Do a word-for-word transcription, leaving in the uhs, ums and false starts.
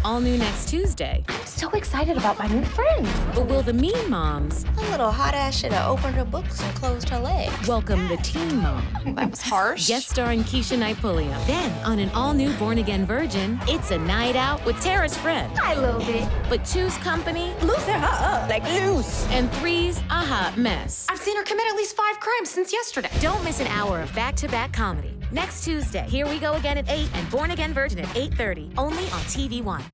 All new next Tuesday. I'm so excited about my new friends. But will the mean moms... A little hot ass should have opened her books and closed her legs. Welcome the teen mom. That was harsh. Guest starring Keisha Knight Pulliam. Then, on an all-new Born Again Virgin, it's a night out with Tara's friend. Hi, little bit. But two's company... Loosen her up, like loose. And three's a hot mess. I've seen her commit at least five crimes since yesterday. Don't miss an hour of back-to-back comedy. Next Tuesday, Here We Go Again at eight and Born Again Virgin at eight thirty. Only on T V One.